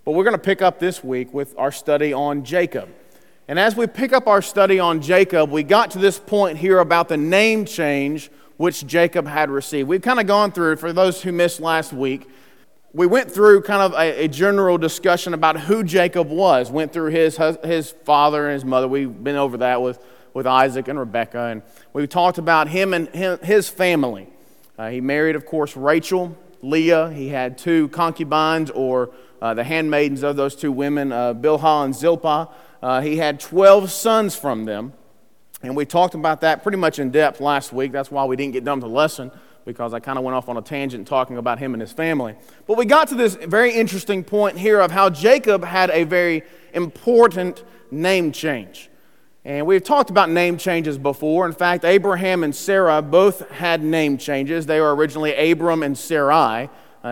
But we're going to pick up this week with our study on Jacob. And as we pick up our study on Jacob, we got to this point here about the name change which Jacob had received. We've kind of gone through, for those who missed last week, we went through kind of a general discussion about who Jacob was. Went through his father and his mother. We've been over that with Isaac and Rebekah. And we talked about him and his family. He married, of course, Rachel, Leah. He had two concubines, or the handmaidens of those two women, Bilhah and Zilpah. He had 12 sons from them. And we talked about that pretty much in depth last week. That's why we didn't get done with the lesson, because I kind of went off on a tangent talking about him and his family. But we got to this very interesting point here of how Jacob had a very important name change. And we've talked about name changes before. In fact, Abraham and Sarah both had name changes. They were originally Abram and Sarai.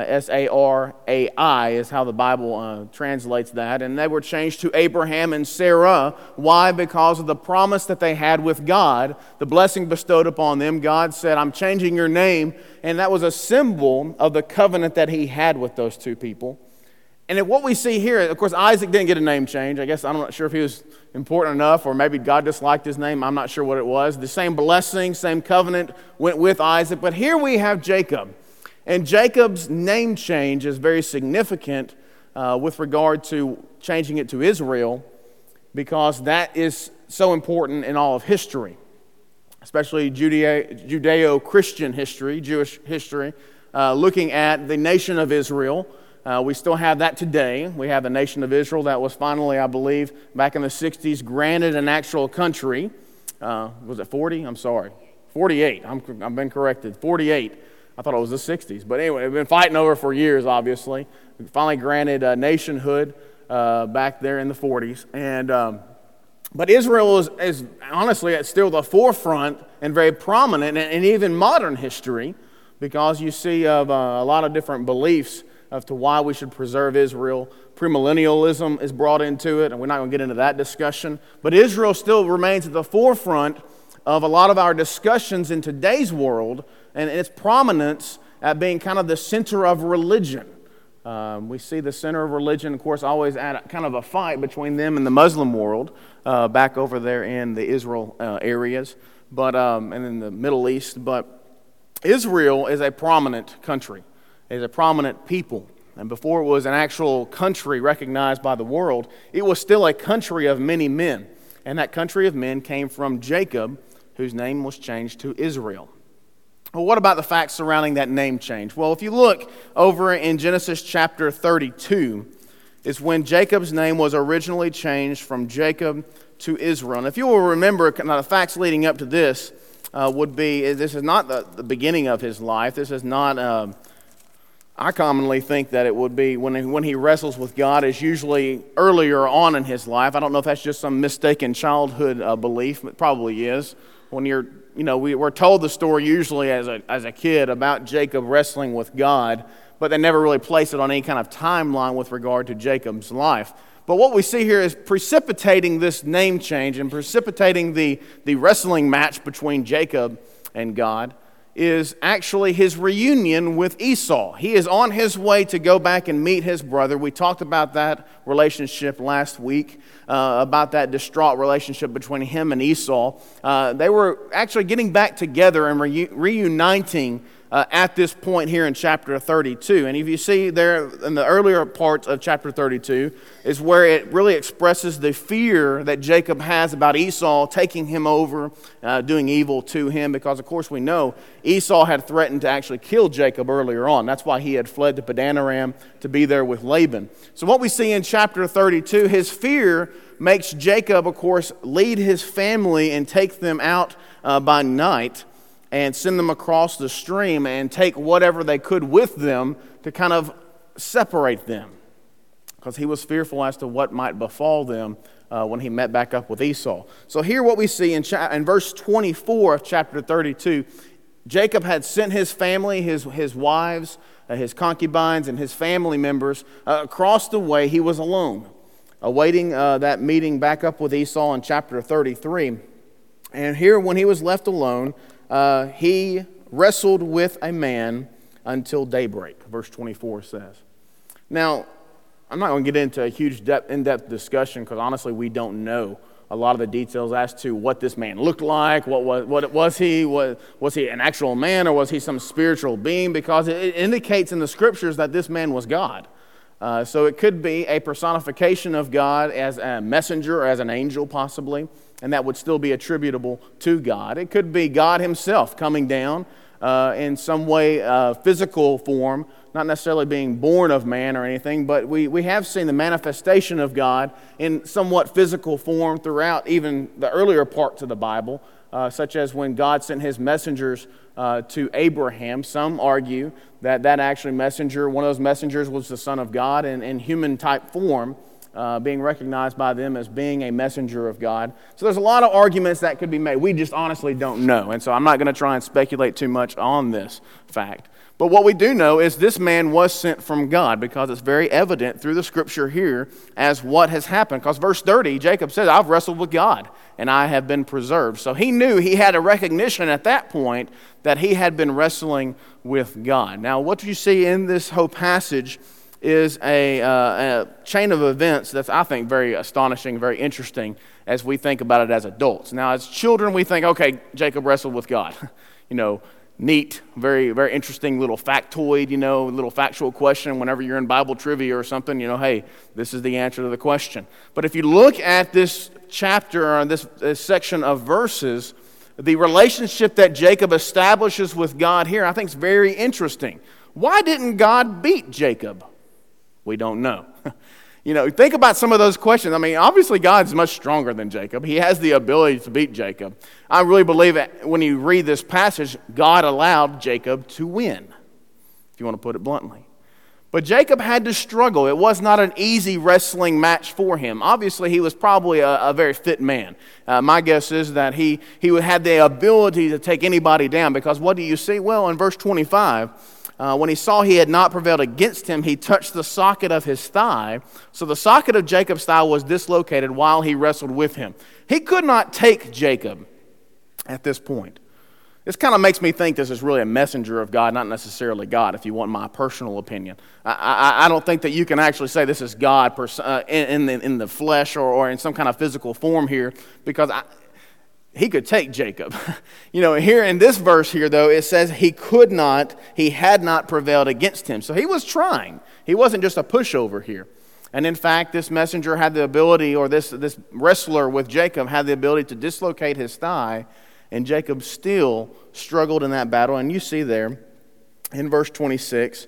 S-A-R-A-I is how the Bible translates that. And they were changed to Abraham and Sarah. Why? Because of the promise that they had with God, the blessing bestowed upon them. God said, I'm changing your name. And that was a symbol of the covenant that he had with those two people. And what we see here, of course, Isaac didn't get a name change. I guess I'm not sure if he was important enough, or maybe God disliked his name. I'm not sure what it was. The same blessing, same covenant went with Isaac. But here we have Jacob. And Jacob's name change is very significant with regard to changing it to Israel, because that is so important in all of history, especially Judeo-Christian history, Jewish history, looking at the nation of Israel. We still have that today. We have the nation of Israel that was finally, I believe, back in the 60s, granted an actual country. Was it 40? I'm sorry. 48. I've been corrected. 48. I thought it was the 60s. But anyway, we've been fighting over for years, obviously. We finally granted nationhood back there in the 40s. But Israel is honestly at still the forefront and very prominent in even modern history, because you see of a lot of different beliefs as to why we should preserve Israel. Premillennialism is brought into it, and we're not going to get into that discussion. But Israel still remains at the forefront of a lot of our discussions in today's world, and its prominence at being kind of the center of religion. We see the center of religion, of course, always at kind of a fight between them and the Muslim world back over there in the Israel areas, and in the Middle East. But Israel is a prominent country, is a prominent people. And before it was an actual country recognized by the world, it was still a country of many men. And that country of men came from Jacob, whose name was changed to Israel. Well, what about the facts surrounding that name change? Well, if you look over in Genesis chapter 32, is when Jacob's name was originally changed from Jacob to Israel. And if you will remember, the facts leading up to this would be, this is not the beginning of his life. This is not, I commonly think that it would be when he wrestles with God is usually earlier on in his life. I don't know if that's just some mistaken childhood belief. It probably is. When we're told the story usually as a kid about Jacob wrestling with God, but they never really place it on any kind of timeline with regard to Jacob's life. But what we see here is precipitating this name change and precipitating the wrestling match between Jacob and God is actually his reunion with Esau. He is on his way to go back and meet his brother. We talked about that relationship last week, about that distraught relationship between him and Esau. They were actually getting back together and reuniting at this point here in chapter 32. And if you see there in the earlier parts of chapter 32 is where it really expresses the fear that Jacob has about Esau taking him over, doing evil to him, because of course we know Esau had threatened to actually kill Jacob earlier on. That's why he had fled to Padan Aram to be there with Laban. So what we see in chapter 32, his fear makes Jacob, of course, lead his family and take them out by night and send them across the stream and take whatever they could with them to kind of separate them, because he was fearful as to what might befall them when he met back up with Esau. So here what we see in verse 24 of chapter 32, Jacob had sent his family, his wives, his concubines, and his family members across the way. He was alone, awaiting that meeting back up with Esau in chapter 33. And here when he was left alone, he wrestled with a man until daybreak, verse 24 says. Now, I'm not going to get into a huge in-depth discussion because honestly we don't know a lot of the details as to what this man looked like. Was he an actual man, or was he some spiritual being? Because it indicates in the scriptures that this man was God. So it could be a personification of God as a messenger or as an angel possibly, and that would still be attributable to God. It could be God himself coming down in some way, physical form, not necessarily being born of man or anything, but we have seen the manifestation of God in somewhat physical form throughout even the earlier parts of the Bible, such as when God sent his messengers to Abraham. Some argue that actually messenger, one of those messengers was the Son of God in human type form, being recognized by them as being a messenger of God. So there's a lot of arguments that could be made. We just honestly don't know, and so I'm not going to try and speculate too much on this fact. But what we do know is this man was sent from God, because it's very evident through the scripture here as what has happened. Because verse 30, Jacob says, I've wrestled with God and I have been preserved. So he knew, he had a recognition at that point that he had been wrestling with God. Now what you see in this whole passage is a chain of events that's, I think, very astonishing, very interesting as we think about it as adults. Now as children we think, okay, Jacob wrestled with God. Neat, very, very interesting little factoid, little factual question whenever you're in Bible trivia or something, hey, this is the answer to the question. But if you look at this chapter or this section of verses, the relationship that Jacob establishes with God here, I think is very interesting. Why didn't God beat Jacob? We don't know. Think about some of those questions. I mean, obviously God's much stronger than Jacob. He has the ability to beat Jacob. I really believe that when you read this passage, God allowed Jacob to win, if you want to put it bluntly. But Jacob had to struggle. It was not an easy wrestling match for him. Obviously, he was probably a very fit man. My guess is that he had the ability to take anybody down, because what do you see? Well, in verse 25, when he saw he had not prevailed against him, he touched the socket of his thigh. So the socket of Jacob's thigh was dislocated while he wrestled with him. He could not take Jacob at this point. This kind of makes me think this is really a messenger of God, not necessarily God, if you want my personal opinion. I don't think that you can actually say this is God in the flesh or in some kind of physical form here, because he could take Jacob. Here in this verse here, though, it says he had not prevailed against him. So he was trying. He wasn't just a pushover here. And in fact, this messenger had the ability, or this wrestler with Jacob had the ability to dislocate his thigh, and Jacob still struggled in that battle. And you see there in verse 26,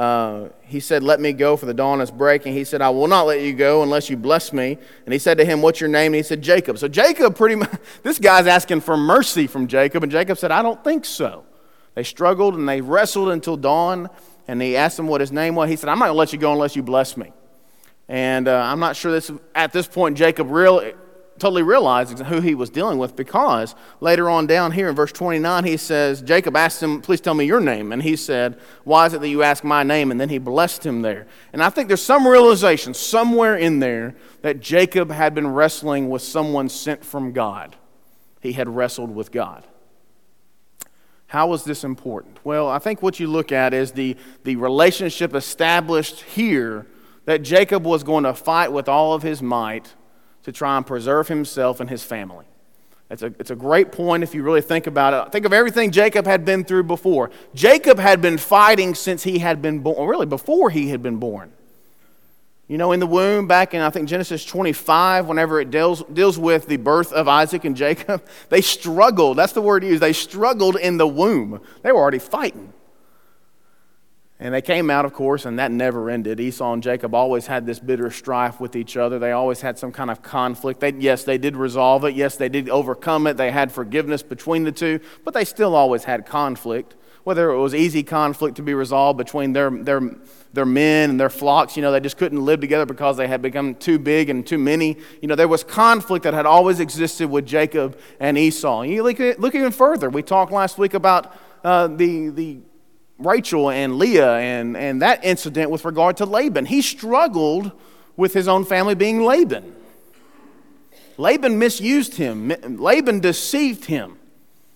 he said, let me go, for the dawn is breaking. He said, I will not let you go unless you bless me. And he said to him, what's your name? And he said, Jacob. So Jacob pretty much, this guy's asking for mercy from Jacob. And Jacob said, I don't think so. They struggled and they wrestled until dawn. And he asked him what his name was. He said, I'm not going to let you go unless you bless me. And I'm not sure at this point Jacob totally realized who he was dealing with, because later on down here in verse 29 he says, Jacob asked him, please tell me your name. And he said, why is it that you ask my name? And then he blessed him there. And I think there's some realization somewhere in there that Jacob had been wrestling with someone sent from God. He had wrestled with God. How is this important? Well, I think what you look at is the relationship established here, that Jacob was going to fight with all of his might to try and preserve himself and his family. It's a great point if you really think about it. Think of everything Jacob had been through before. Jacob had been fighting since he had been born, really before he had been born. In the womb, back in, I think, Genesis 25, whenever it deals with the birth of Isaac and Jacob, they struggled. That's the word used. They struggled in the womb. They were already fighting. And they came out, of course, and that never ended. Esau and Jacob always had this bitter strife with each other. They always had some kind of conflict. Yes, they did resolve it. Yes, they did overcome it. They had forgiveness between the two, but they still always had conflict. Whether it was easy conflict to be resolved between their men and their flocks, they just couldn't live together because they had become too big and too many. There was conflict that had always existed with Jacob and Esau. And you look even further. We talked last week about the Rachel and Leah and that incident with regard to Laban. He struggled with his own family being Laban. Laban misused him. Laban deceived him.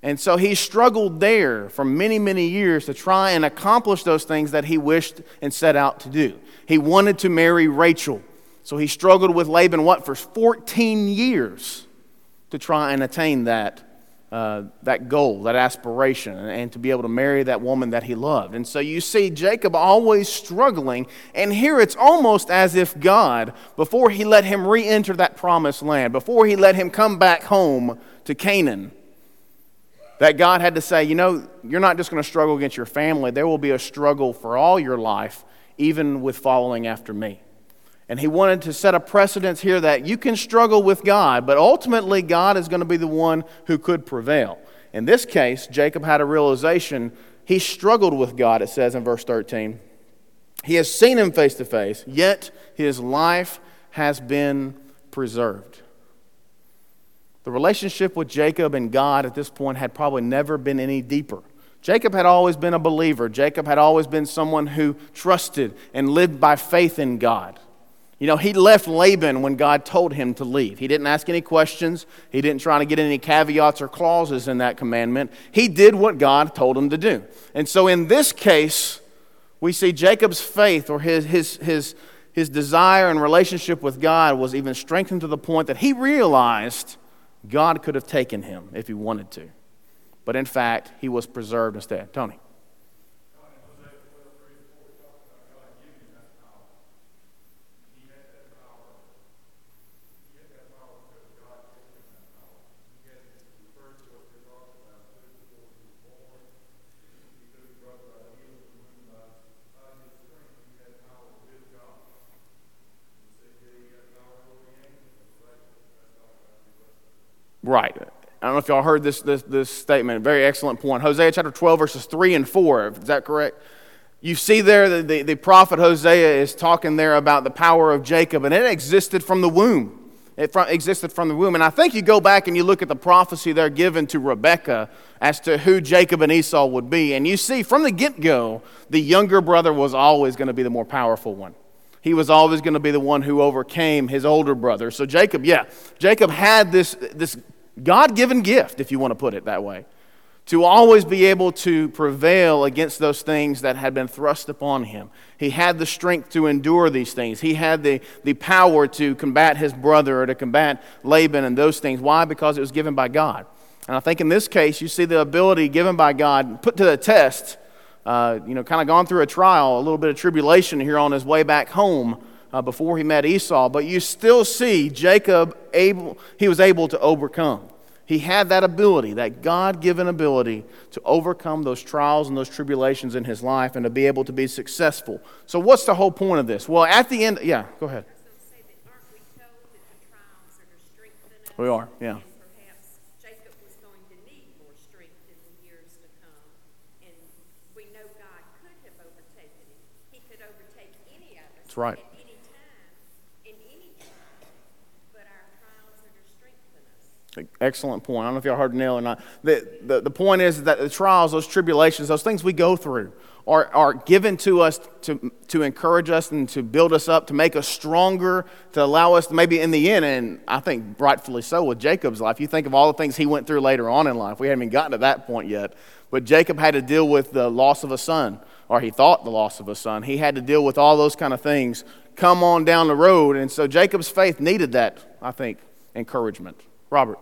And so he struggled there for many, many years to try and accomplish those things that he wished and set out to do. He wanted to marry Rachel. So he struggled with Laban, for 14 years to try and attain that goal, that aspiration, and to be able to marry that woman that he loved. And so you see Jacob always struggling, and here it's almost as if God, before he let him re-enter that promised land, before he let him come back home to Canaan, that God had to say, you're not just going to struggle against your family. There will be a struggle for all your life, even with following after me. And he wanted to set a precedence here that you can struggle with God, but ultimately God is going to be the one who could prevail. In this case, Jacob had a realization. He struggled with God, it says in verse 13. He has seen him face to face, yet his life has been preserved. The relationship with Jacob and God at this point had probably never been any deeper. Jacob had always been a believer. Jacob had always been someone who trusted and lived by faith in God. He left Laban when God told him to leave. He didn't ask any questions. He didn't try to get any caveats or clauses in that commandment. He did what God told him to do. And so in this case, we see Jacob's faith, or his desire and relationship with God, was even strengthened to the point that he realized God could have taken him if he wanted to. But in fact, he was preserved instead. Tony. Right. I don't know if y'all heard this statement. Very excellent point. Hosea chapter 12, verses 3 and 4. Is that correct? You see there the prophet Hosea is talking there about the power of Jacob, and it existed from the womb. It existed from the womb. And I think you go back and you look at the prophecy there given to Rebekah as to who Jacob and Esau would be. And you see from the get-go, the younger brother was always going to be the more powerful one. He was always going to be the one who overcame his older brother. So Jacob had this God-given gift, if you want to put it that way, to always be able to prevail against those things that had been thrust upon him. He had the strength to endure these things. He had the power to combat his brother or to combat Laban and those things. Why? Because it was given by God. And I think in this case, you see the ability given by God put to the test, kind of gone through a trial, a little bit of tribulation here on his way back home before he met Esau. But you still see Jacob he was able to overcome. He had that ability, that God-given ability to overcome those trials and those tribulations in his life and to be able to be successful. So what's the whole point of this? Well, at the end, go ahead. We are, yeah. Perhaps Jacob was going to need more strength in the years to come. And we know God could have overtaken him. He could overtake any of us. That's right. At any time, in any time. But our trials are to strengthen us. Excellent point. I don't know if y'all heard Neil or not. The point is that the trials, those tribulations, those things we go through are given to us to encourage us and to build us up, to make us stronger, to allow us to maybe in the end, and I think rightfully so with Jacob's life. You think of all the things he went through later on in life. We haven't even gotten to that point yet. But Jacob had to deal with the loss of a son, or he thought the loss of a son. He had to deal with all those kind of things come on down the road. And so Jacob's faith needed that, I think, encouragement. Robert.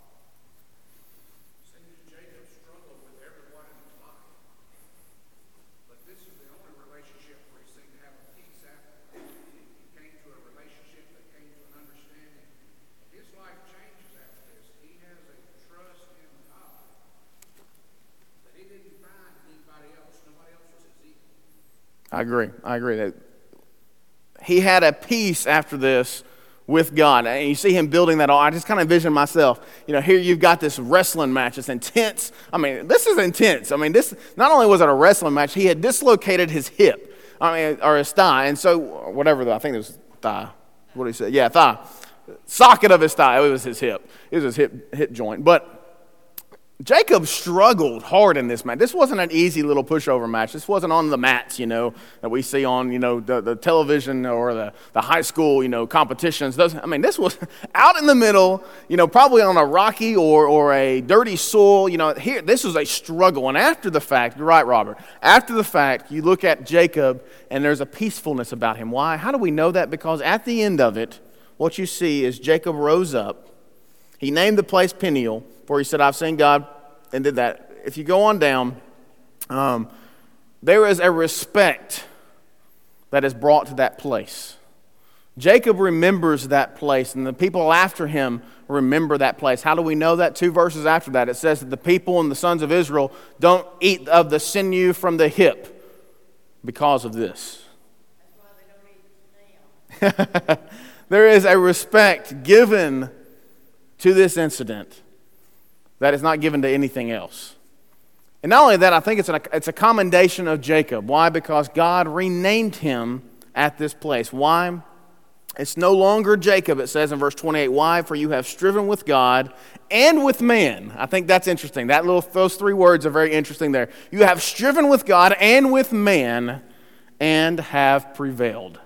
I agree that he had a peace after this with God. And you see him building that all. I just kind of envision myself, here you've got this wrestling match. It's intense. I mean, this is intense. I mean, this, not only was it a wrestling match, he had dislocated his hip, or his thigh. And so, whatever, I think it was thigh. What did he say? Yeah, thigh. Socket of his thigh. It was his hip. It was his hip joint. But Jacob struggled hard in this match. This wasn't an easy little pushover match. This wasn't on the mats, that we see on, the television or the high school, competitions. This was out in the middle, probably on a rocky or a dirty soil. Here, this was a struggle. And after the fact, you're right, Robert, after the fact, you look at Jacob and there's a peacefulness about him. Why? How do we know that? Because at the end of it, what you see is Jacob rose up. He named the place Peniel, for he said, I've seen God, and did that. If you go on down, there is a respect that is brought to that place. Jacob remembers that place, and the people after him remember that place. How do we know that? 2 verses after that, it says that the people and the sons of Israel don't eat of the sinew from the hip because of this. That's why they don't eat now. There is a respect given to this incident that is not given to anything else. And not only that, I think it's a commendation of Jacob. Why? Because God renamed him at this place. Why? It's no longer Jacob, it says in verse 28. Why? For you have striven with God and with man. I think that's interesting. Those 3 words are very interesting there. You have striven with God and with man and have prevailed.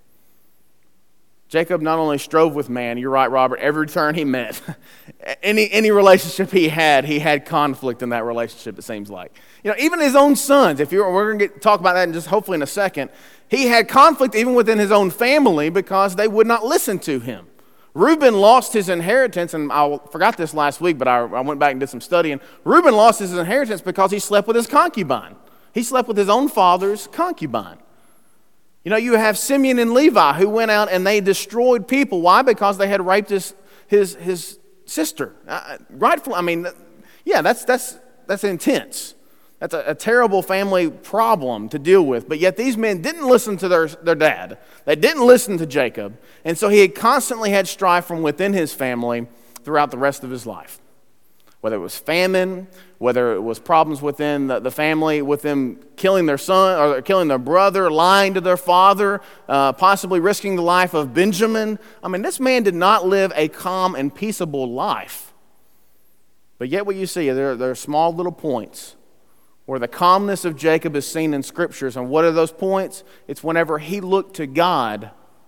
Jacob not only strove with man, you're right, Robert, every turn he met, any relationship he had conflict in that relationship, it seems like. Even his own sons, we're going to talk about that in just hopefully in a second, he had conflict even within his own family because they would not listen to him. Reuben lost his inheritance, and I forgot this last week, but I went back and did some studying. Reuben lost his inheritance because he slept with his concubine. He slept with his own father's concubine. You have Simeon and Levi who went out and they destroyed people. Why? Because they had raped his sister. Rightfully, that's intense. That's a terrible family problem to deal with. But yet these men didn't listen to their dad. They didn't listen to Jacob. And so he had constantly had strife from within his family throughout the rest of his life. Whether it was famine, whether it was problems within the family, with them killing their son or killing their brother, lying to their father, possibly risking the life of Benjamin. This man did not live a calm and peaceable life. But yet what you see, there are small little points where the calmness of Jacob is seen in Scriptures. And what are those points? It's whenever he looked to God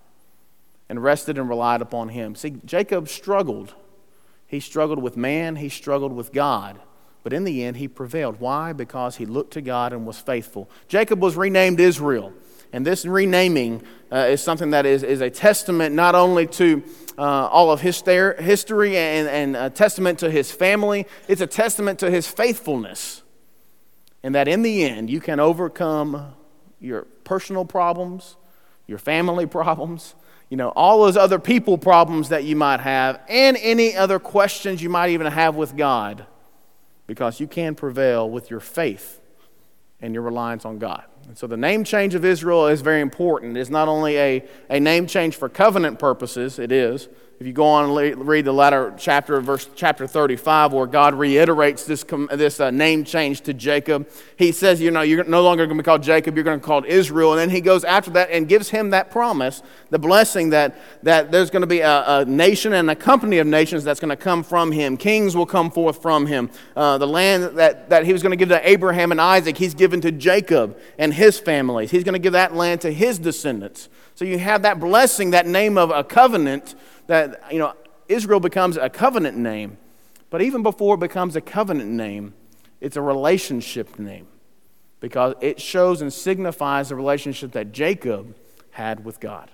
and rested and relied upon him. See, Jacob struggled. He struggled with man, he struggled with God. But in the end, he prevailed. Why? Because he looked to God and was faithful. Jacob was renamed Israel. And this renaming is something that is a testament not only to all of history and a testament to his family, it's a testament to his faithfulness. And that in the end, you can overcome your personal problems, your family problems, all those other people problems that you might have, and any other questions you might even have with God, because you can prevail with your faith and your reliance on God. And so the name change of Israel is very important. It's not only a name change for covenant purposes, it is. If you go on and read the latter chapter, chapter 35, where God reiterates this name change to Jacob, he says, you're no longer going to be called Jacob, you're going to be called Israel. And then he goes after that and gives him that promise, the blessing that there's going to be a nation and a company of nations that's going to come from him. Kings will come forth from him. The land that he was going to give to Abraham and Isaac, he's given to Jacob and his families. He's going to give that land to his descendants. So you have that blessing, that name of a covenant, that Israel becomes a covenant name. But even before it becomes a covenant name, it's a relationship name, because it shows and signifies the relationship that Jacob had with God.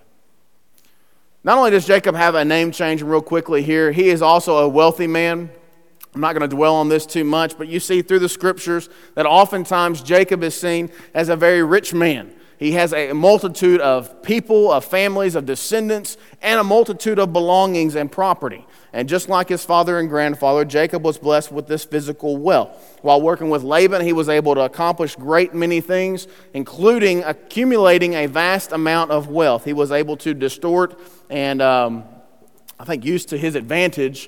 Not only does Jacob have a name change, and real quickly here, he is also a wealthy man. I'm not going to dwell on this too much, but you see through the Scriptures that oftentimes Jacob is seen as a very rich man. He has a multitude of people, of families, of descendants, and a multitude of belongings and property. And just like his father and grandfather, Jacob was blessed with this physical wealth. While working with Laban, he was able to accomplish great many things, including accumulating a vast amount of wealth. He was able to distort and, use to his advantage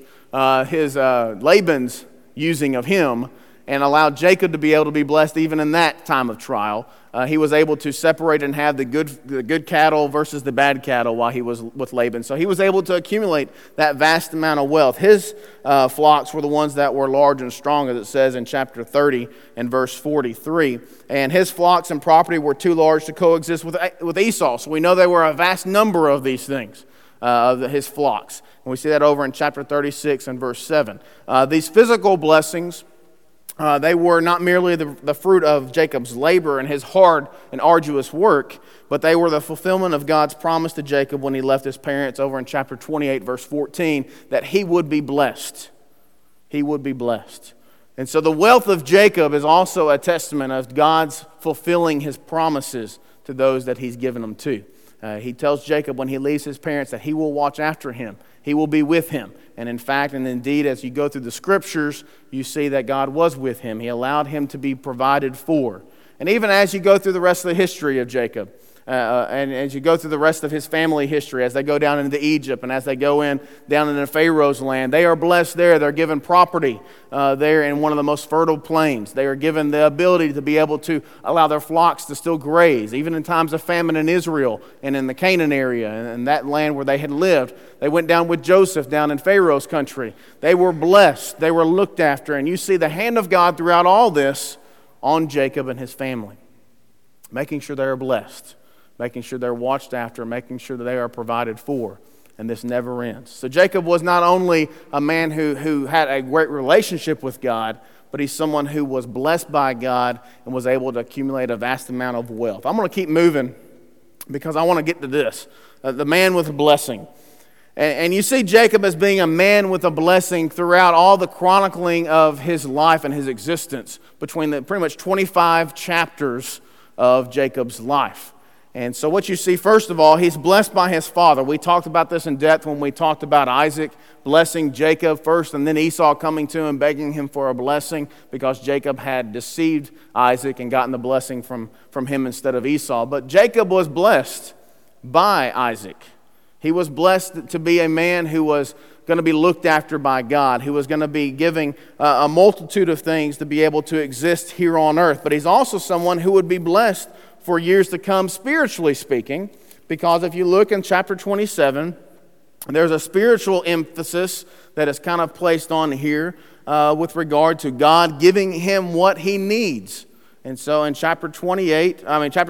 Laban's using of him, and allowed Jacob to be able to be blessed even in that time of trial. he was able to separate and have the good cattle versus the bad cattle while he was with Laban. So he was able to accumulate that vast amount of wealth. His flocks were the ones that were large and strong, as it says in chapter 30 and verse 43. And his flocks and property were too large to coexist with Esau. So we know there were a vast number of these things, of his flocks. And we see that over in chapter 36 and verse 7. These physical blessings, they were not merely the fruit of Jacob's labor and his hard and arduous work, but they were the fulfillment of God's promise to Jacob when he left his parents over in chapter 28, verse 14, that he would be blessed. He would be blessed. And so the wealth of Jacob is also a testament of God's fulfilling his promises to those that he's given them to. He tells Jacob when he leaves his parents that he will watch after him. He will be with him. And in fact, and indeed, as you go through the scriptures, you see that God was with him. He allowed him to be provided for. And even as you go through the rest of the history of Jacob, and as you go through the rest of his family history, as they go down into Egypt and as they go down into Pharaoh's land, they are blessed there. They're given property there in one of the most fertile plains. They are given the ability to be able to allow their flocks to still graze, even in times of famine in Israel and in the Canaan area and that land where they had lived. They went down with Joseph down in Pharaoh's country. They were blessed. They were looked after. And you see the hand of God throughout all this on Jacob and his family, making sure they are blessed, making sure they're watched after, making sure that they are provided for. And this never ends. So Jacob was not only a man who had a great relationship with God, but he's someone who was blessed by God and was able to accumulate a vast amount of wealth. I'm going to keep moving because I want to get to this, the man with a blessing. And you see Jacob as being a man with a blessing throughout all the chronicling of his life and his existence between the pretty much 25 chapters of Jacob's life. And so what you see, first of all, he's blessed by his father. We talked about this in depth when we talked about Isaac blessing Jacob first, and then Esau coming to him, begging him for a blessing because Jacob had deceived Isaac and gotten the blessing from him instead of Esau. But Jacob was blessed by Isaac. He was blessed to be a man who was going to be looked after by God, who was going to be giving a multitude of things to be able to exist here on earth. But he's also someone who would be blessed for years to come, spiritually speaking, because if you look in chapter 27, there's a spiritual emphasis that is kind of placed on here with regard to God giving him what he needs. And so in chapter 27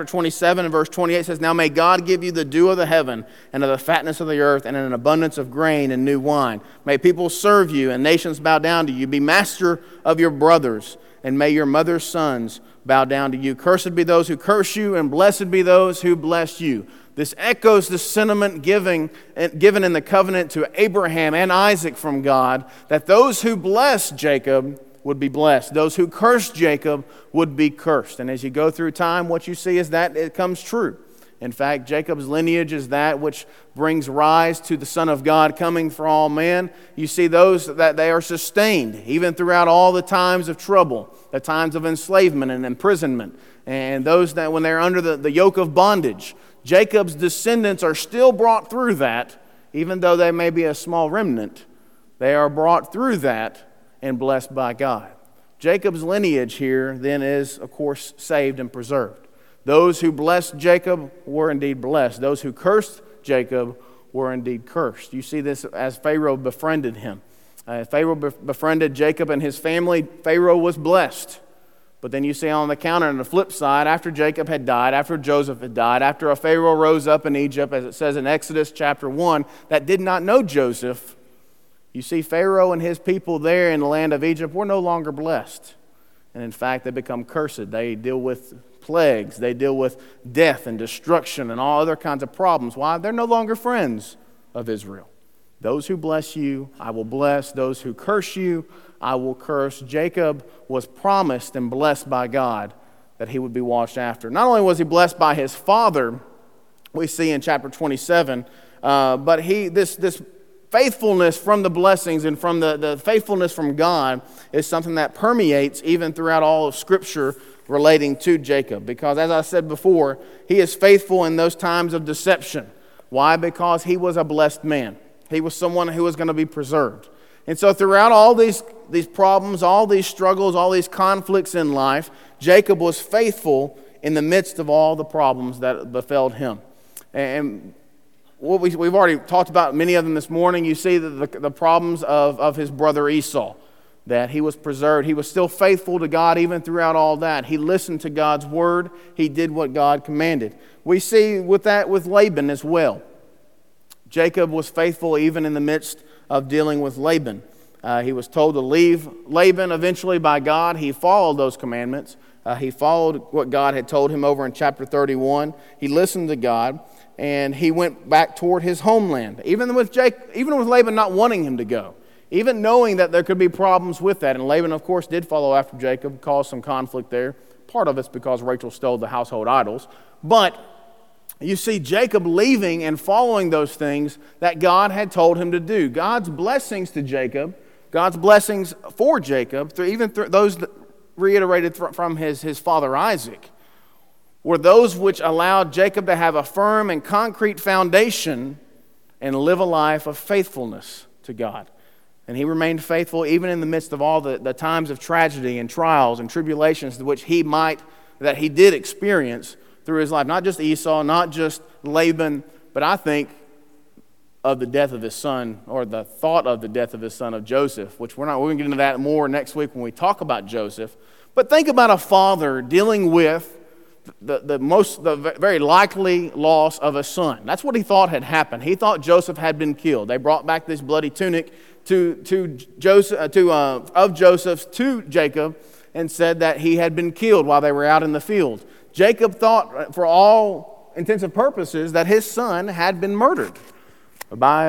and verse 28 says, "Now may God give you the dew of the heaven and of the fatness of the earth and an abundance of grain and new wine. May people serve you and nations bow down to you. Be master of your brothers, and may your mother's sons bow down to you. Cursed be those who curse you, and blessed be those who bless you." This echoes the sentiment given in the covenant to Abraham and Isaac from God, that those who bless Jacob would be blessed. Those who cursed Jacob would be cursed. And as you go through time, what you see is that it comes true. In fact, Jacob's lineage is that which brings rise to the Son of God coming for all men. You see those that they are sustained, even throughout all the times of trouble, the times of enslavement and imprisonment, and those that when they're under the yoke of bondage. Jacob's descendants are still brought through that, even though they may be a small remnant. They are brought through that and blessed by God. Jacob's lineage here then is, of course, saved and preserved. Those who blessed Jacob were indeed blessed. Those who cursed Jacob were indeed cursed. You see this as Pharaoh befriended him. Pharaoh befriended Jacob and his family. Pharaoh was blessed. But then you see on the counter, on the flip side, after Jacob had died, after Joseph had died, after a Pharaoh rose up in Egypt, as it says in Exodus chapter 1, that did not know Joseph, you see Pharaoh and his people there in the land of Egypt were no longer blessed. And in fact, they become cursed. They deal with plagues. They deal with death and destruction and all other kinds of problems. Why? They're no longer friends of Israel. Those who bless you, I will bless. Those who curse you, I will curse. Jacob was promised and blessed by God that he would be watched after. Not only was he blessed by his father, we see in chapter 27, but this faithfulness from the blessings and from the faithfulness from God is something that permeates even throughout all of Scripture relating to Jacob. Because as I said before, he is faithful in those times of deception. Why? Because he was a blessed man. He was someone who was going to be preserved. And so throughout all these problems, all these struggles, all these conflicts in life, Jacob was faithful in the midst of all the problems that befell him. And what we've already talked about many of them this morning. You see the problems of his brother Esau, that he was preserved. He was still faithful to God even throughout all that. He listened to God's word. He did what God commanded. We see with Laban as well. Jacob was faithful even in the midst of dealing with Laban. He was told to leave Laban eventually by God. He followed those commandments. He followed what God had told him over in chapter 31. He listened to God, and he went back toward his homeland, even with Laban not wanting him to go, even knowing that there could be problems with that. And Laban, of course, did follow after Jacob, caused some conflict there. Part of it's because Rachel stole the household idols. But you see Jacob leaving and following those things that God had told him to do. God's blessings to Jacob, God's blessings for Jacob, even those that reiterated from his father Isaac, were those which allowed Jacob to have a firm and concrete foundation and live a life of faithfulness to God. And he remained faithful even in the midst of all the times of tragedy and trials and tribulations that he did experience through his life. Not just Esau, not just Laban, but I think of the death of his son, or the thought of the death of his son of Joseph, which we're going to get into that more next week when we talk about Joseph. But think about a father dealing with the very likely loss of a son. That's what he thought had happened. He thought Joseph had been killed. They brought back this bloody tunic of Joseph's to Jacob and said that he had been killed while they were out in the field. Jacob thought, for all intents and purposes, that his son had been murdered by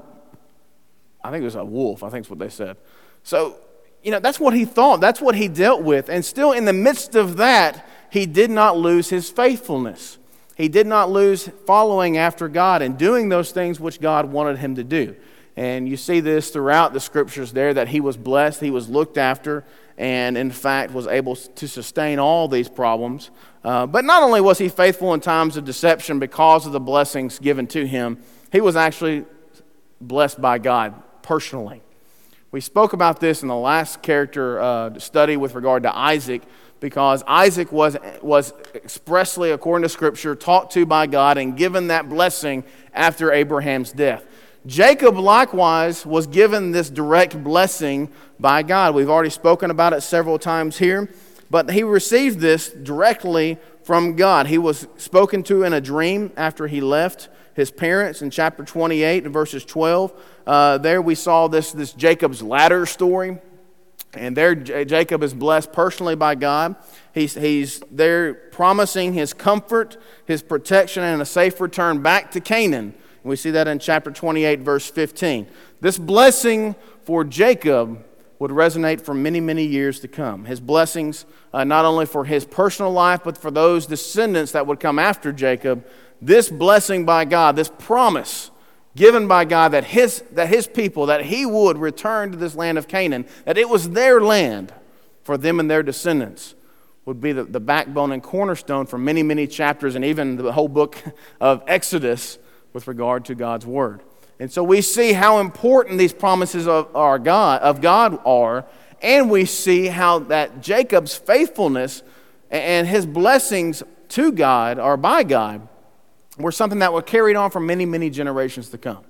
I think it was a wolf. I think is what they said. So, that's what he thought. That's what he dealt with. And still in the midst of that, he did not lose his faithfulness. He did not lose following after God and doing those things which God wanted him to do. And you see this throughout the scriptures there, that he was blessed, he was looked after, and in fact was able to sustain all these problems. But not only was he faithful in times of deception because of the blessings given to him, he was actually blessed by God personally. We spoke about this in the last character study with regard to Isaac, because Isaac was expressly, according to Scripture, taught to by God and given that blessing after Abraham's death. Jacob likewise was given this direct blessing by God. We've already spoken about it several times here, but he received this directly from God. He was spoken to in a dream after he left his parents in chapter 28 and verses 12. There we saw this Jacob's ladder story. And there Jacob is blessed personally by God. He's there promising his comfort, his protection, and a safe return back to Canaan. We see that in chapter 28, verse 15. This blessing for Jacob would resonate for many, many years to come. His blessings, not only for his personal life, but for those descendants that would come after Jacob. This blessing by God, this promise given by God that his people, that he would return to this land of Canaan, that it was their land for them and their descendants, would be the backbone and cornerstone for many, many chapters and even the whole book of Exodus with regard to God's word. And so we see how important these promises of God are, and we see how that Jacob's faithfulness and his blessings to God, or by God, were something that were carried on for many, many generations to come.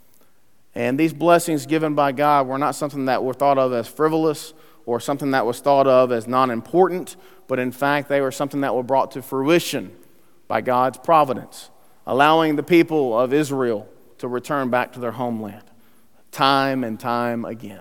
And these blessings given by God were not something that were thought of as frivolous or something that was thought of as non-important, but in fact they were something that were brought to fruition by God's providence, allowing the people of Israel to return back to their homeland time and time again.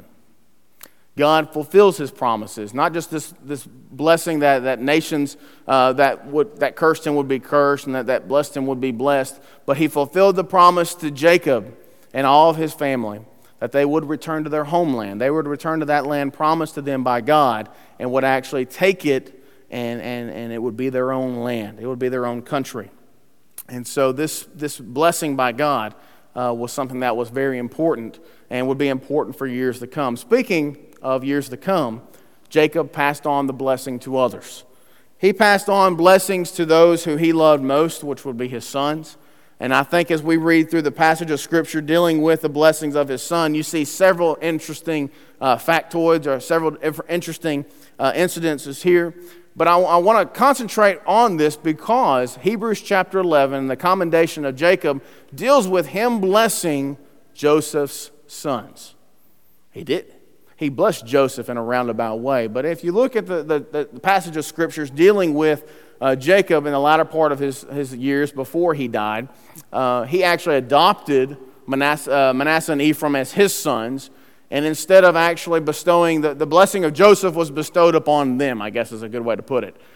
God fulfills his promises, not just this blessing that nations that cursed him would be cursed and that blessed him would be blessed, but he fulfilled the promise to Jacob and all of his family that they would return to their homeland. They would return to that land promised to them by God and would actually take it and it would be their own land. It would be their own country. And so this blessing by God was something that was very important and would be important for years to come. Speaking of years to come, Jacob passed on the blessing to others. He passed on blessings to those who he loved most, which would be his sons. And I think as we read through the passage of Scripture dealing with the blessings of his son, you see several interesting factoids or several interesting incidences here. But I want to concentrate on this because Hebrews chapter 11, the commendation of Jacob, deals with him blessing Joseph's sons. He did. He blessed Joseph in a roundabout way. But if you look at the passage of Scriptures dealing with Jacob in the latter part of his years before he died, he actually adopted Manasseh and Ephraim as his sons. And instead of actually bestowing, the blessing of Joseph was bestowed upon them, I guess is a good way to put it.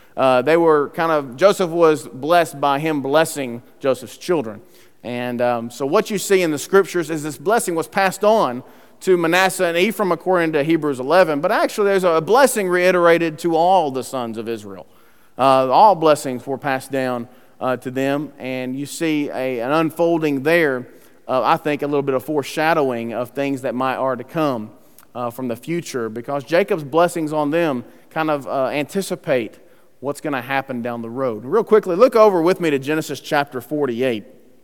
Joseph was blessed by him blessing Joseph's children. And so what you see in the Scriptures is this blessing was passed on to Manasseh and Ephraim according to Hebrews 11. But actually there's a blessing reiterated to all the sons of Israel. All blessings were passed down to them. And you see an unfolding there. I think a little bit of foreshadowing of things that are to come from the future, because Jacob's blessings on them kind of anticipate what's going to happen down the road. Real quickly, look over with me to Genesis chapter 48.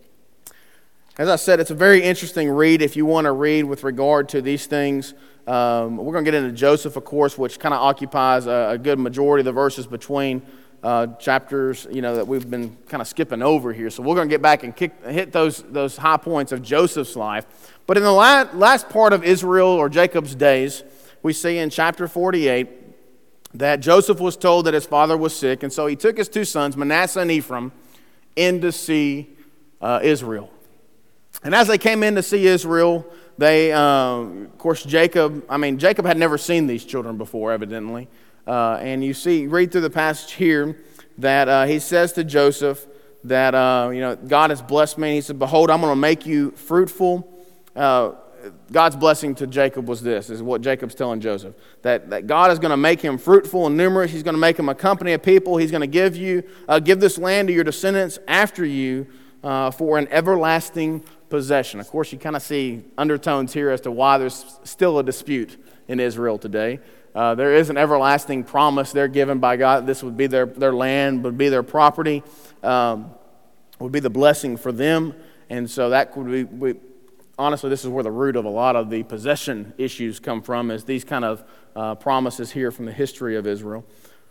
As I said, it's a very interesting read if you want to read with regard to these things. We're going to get into Joseph, of course, which kind of occupies a good majority of the verses between chapters, that we've been kind of skipping over here. So we're going to get back and hit those high points of Joseph's life. But in the last part of Israel or Jacob's days, we see in chapter 48 that Joseph was told that his father was sick, and so he took his two sons, Manasseh and Ephraim, in to see Israel. And as they came in to see Israel, of course, Jacob had never seen these children before, evidently. And you read through the passage here that he says to Joseph that, God has blessed me. And he said, behold, I'm going to make you fruitful. God's blessing to Jacob was this, is what Jacob's telling Joseph, that God is going to make him fruitful and numerous. He's going to make him a company of people. He's going to give this land to your descendants after you for an everlasting possession. Of course, you kind of see undertones here as to why there's still a dispute in Israel today. There is an everlasting promise there given by God. This would be their land, would be their property, would be the blessing for them. And so that could be honestly, this is where the root of a lot of the possession issues come from, is these kind of promises here from the history of Israel.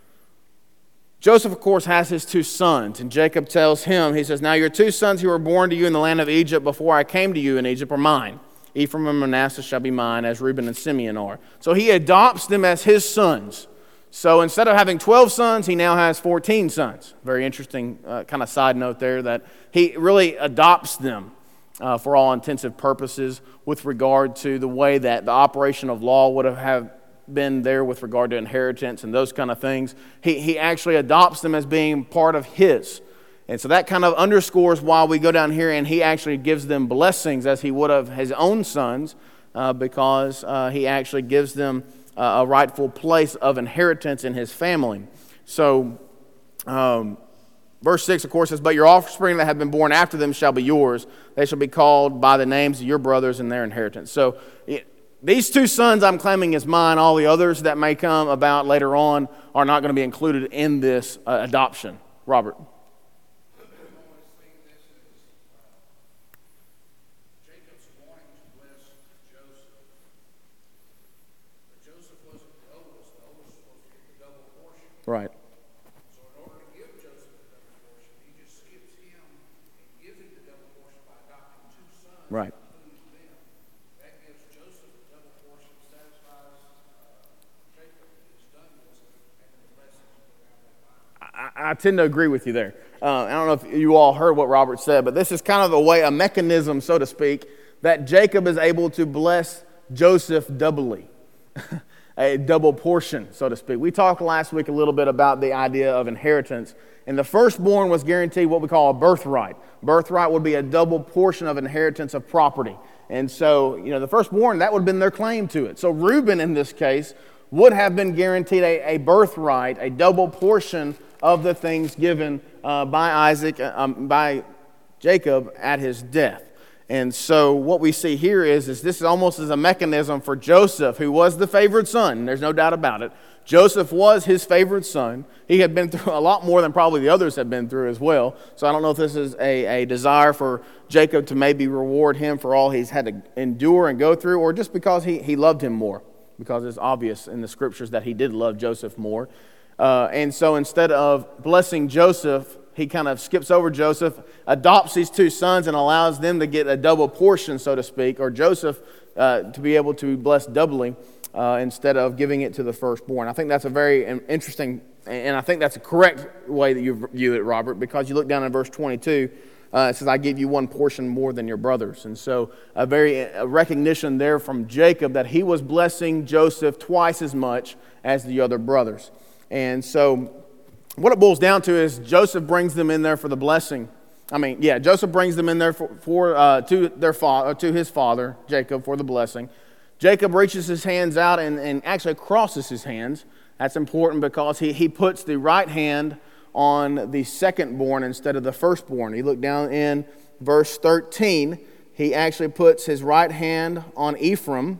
Joseph, of course, has his two sons, and Jacob tells him, he says, now your two sons who were born to you in the land of Egypt before I came to you in Egypt are mine. Ephraim and Manasseh shall be mine, as Reuben and Simeon are. So he adopts them as his sons. So instead of having 12 sons, he now has 14 sons. Very interesting kind of side note there, that he really adopts them for all intensive purposes with regard to the way that the operation of law would have been there with regard to inheritance and those kind of things. He actually adopts them as being part of his. And so that kind of underscores why we go down here and he actually gives them blessings as he would have his own sons, because he actually gives them a rightful place of inheritance in his family. So verse 6, of course, says, but your offspring that have been born after them shall be yours. They shall be called by the names of your brothers and their inheritance. So these two sons I'm claiming as mine. All the others that may come about later on are not going to be included in this adoption. Robert. Right. So in order to give Joseph the double portion, he just skips him and gives him the double portion by adopting two sons. Right. That gives Joseph the double portion, satisfies Jacob that he's done this, and the blessings around that line. I tend to agree with you there. I don't know if you all heard what Robert said, but this is kind of a mechanism, so to speak, that Jacob is able to bless Joseph doubly. A double portion, so to speak. We talked last week a little bit about the idea of inheritance, and the firstborn was guaranteed what we call a birthright. Birthright would be a double portion of inheritance of property. And so, the firstborn, that would have been their claim to it. So Reuben, in this case, would have been guaranteed a birthright, a double portion of the things given by Jacob at his death. And so what we see here is this is almost as a mechanism for Joseph, who was the favored son. There's no doubt about it. Joseph was his favored son. He had been through a lot more than probably the others had been through as well. So I don't know if this is a desire for Jacob to maybe reward him for all he's had to endure and go through, or just because he loved him more, because it's obvious in the scriptures that he did love Joseph more. And so instead of blessing Joseph, he kind of skips over Joseph, adopts these two sons, and allows them to get a double portion, so to speak, or Joseph to be able to be blessed doubly instead of giving it to the firstborn. I think that's a very interesting, and I think that's a correct way that you view it, Robert, because you look down in verse 22, it says, I give you one portion more than your brothers. And so a recognition there from Jacob that he was blessing Joseph twice as much as the other brothers. And so what it boils down to is Joseph brings them in there for the blessing. Joseph brings them in there to his father, Jacob, for the blessing. Jacob reaches his hands out and actually crosses his hands. That's important because he puts the right hand on the secondborn instead of the firstborn. You look down in verse 13, he actually puts his right hand on Ephraim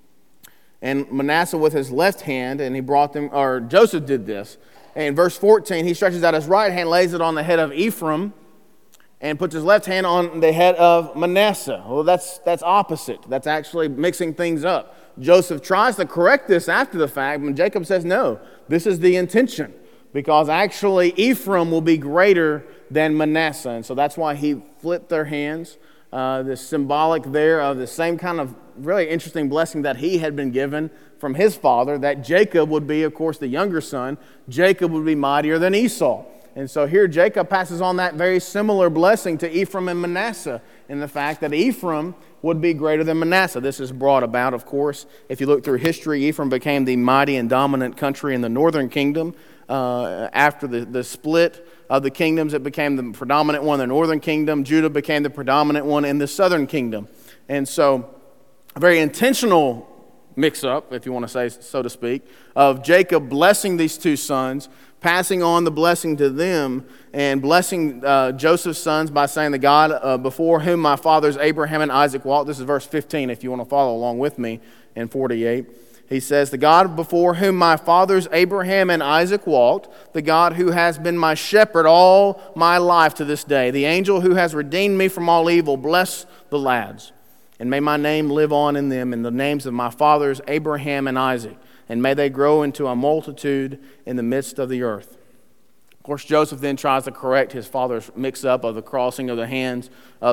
and Manasseh with his left hand, and he brought them, or Joseph did this. And in verse 14, he stretches out his right hand, lays it on the head of Ephraim, and puts his left hand on the head of Manasseh. Well, that's opposite. That's actually mixing things up. Joseph tries to correct this after the fact, but Jacob says, no, this is the intention, because actually Ephraim will be greater than Manasseh. And so that's why he flipped their hands. The symbolic there of the same kind of really interesting blessing that he had been given from his father, that Jacob would be, of course, the younger son. Jacob would be mightier than Esau. And so here Jacob passes on that very similar blessing to Ephraim and Manasseh in the fact that Ephraim would be greater than Manasseh. This is brought about, of course, if you look through history, Ephraim became the mighty and dominant country in the northern kingdom. After the split of the kingdoms, it became the predominant one in the northern kingdom. Judah became the predominant one in the southern kingdom. And so a very intentional mix-up, if you want to say so to speak, of Jacob blessing these two sons, passing on the blessing to them, and blessing Joseph's sons by saying, the God before whom my fathers Abraham and Isaac walked. This is verse 15 if you want to follow along with me in 48. He says, the God before whom my fathers Abraham and Isaac walked, the God who has been my shepherd all my life to this day, the angel who has redeemed me from all evil, bless the lads. And may my name live on in them, in the names of my fathers Abraham and Isaac, and may they grow into a multitude in the midst of the earth. Of course, Joseph then tries to correct his father's mix-up of the crossing of the hands.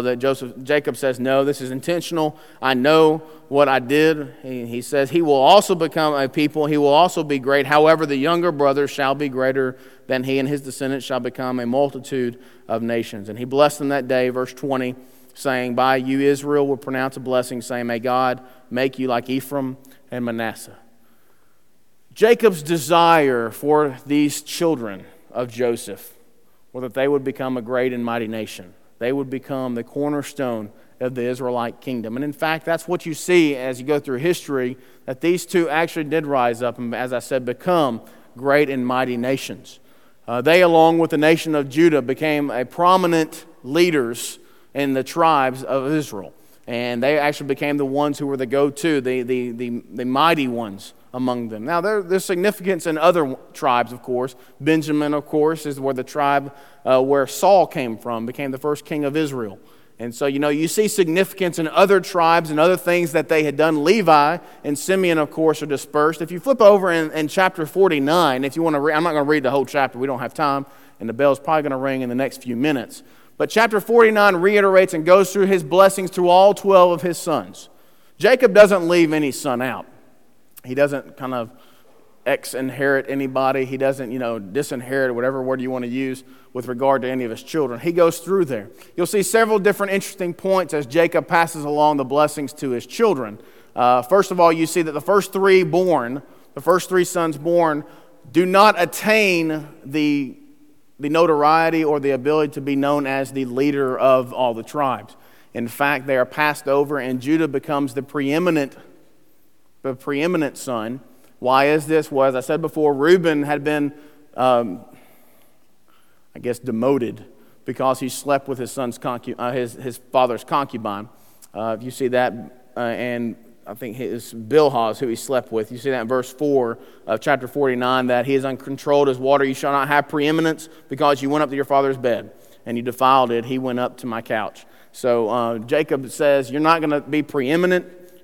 Jacob says, no, this is intentional. I know what I did. He says, he will also become a people. He will also be great. However, the younger brother shall be greater than he, and his descendants shall become a multitude of nations. And he blessed them that day, verse 20, saying, by you Israel will pronounce a blessing, saying, may God make you like Ephraim and Manasseh. Jacob's desire for these children of Joseph was that they would become a great and mighty nation. They would become the cornerstone of the Israelite kingdom. And in fact, that's what you see as you go through history, that these two actually did rise up and, as I said, become great and mighty nations. They, along with the nation of Judah, became a prominent leaders in the tribes of Israel. And they actually became the ones who were the go-to, the mighty ones among them. Now, there's significance in other tribes, of course. Benjamin, of course, is where the tribe where Saul came from, became the first king of Israel. And so, you see significance in other tribes and other things that they had done. Levi and Simeon, of course, are dispersed. If you flip over in chapter 49, if you want to read, I'm not going to read the whole chapter. We don't have time, and the bell's probably going to ring in the next few minutes. But chapter 49 reiterates and goes through his blessings to all 12 of his sons. Jacob doesn't leave any son out. He doesn't kind of ex-inherit anybody. He doesn't, disinherit, whatever word you want to use, with regard to any of his children. He goes through there. You'll see several different interesting points as Jacob passes along the blessings to his children. First of all, you see that the first three sons born, do not attain the notoriety or the ability to be known as the leader of all the tribes. In fact, they are passed over, and Judah becomes the preeminent son. Why is this? Well, as I said before, Reuben had been, demoted because he slept with his father's concubine. If you see that, and I think it's Bilhah who he slept with. You see that in verse 4 of chapter 49, that he is uncontrolled as water. You shall not have preeminence because you went up to your father's bed and you defiled it. He went up to my couch. So Jacob says, you're not going to be preeminent.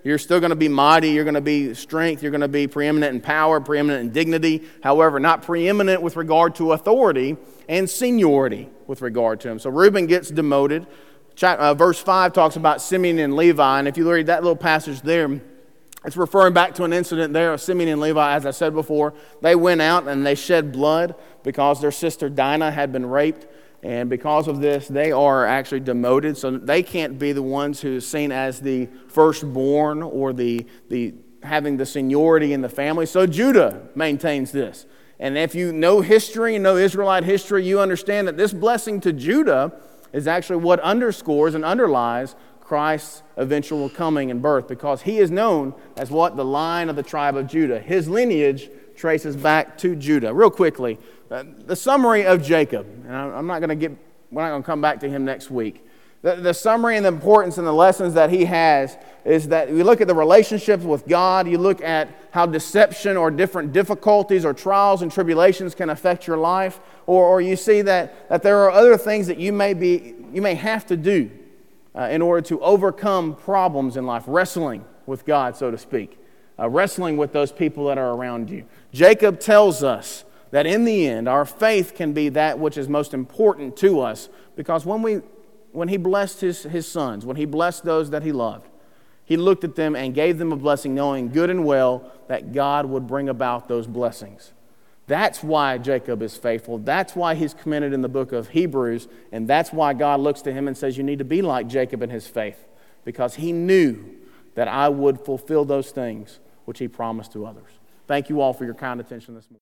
You're still going to be mighty. You're going to be strength. You're going to be preeminent in power, preeminent in dignity. However, not preeminent with regard to authority and seniority with regard to him. So Reuben gets demoted. Verse 5 talks about Simeon and Levi. And if you read that little passage there, it's referring back to an incident there of Simeon and Levi. As I said before, they went out and they shed blood because their sister Dinah had been raped. And because of this, they are actually demoted. So they can't be the ones who are seen as the firstborn or the having the seniority in the family. So Judah maintains this. And if you know history and know Israelite history, you understand that this blessing to Judah is actually what underscores and underlies Christ's eventual coming and birth, because he is known as what? The line of the tribe of Judah. His lineage traces back to Judah. Real quickly, the summary of Jacob, and we're not going to come back to him next week. The summary and the importance and the lessons that he has is that you look at the relationships with God, you look at how deception or different difficulties or trials and tribulations can affect your life, or you see that there are other things that you may have to do in order to overcome problems in life, wrestling with God, so to speak, wrestling with those people that are around you. Jacob tells us that in the end, our faith can be that which is most important to us, because when he blessed his sons, when he blessed those that he loved, he looked at them and gave them a blessing, knowing good and well that God would bring about those blessings. That's why Jacob is faithful. That's why he's commended in the book of Hebrews. And that's why God looks to him and says, you need to be like Jacob in his faith, because he knew that I would fulfill those things which he promised to others. Thank you all for your kind attention this morning.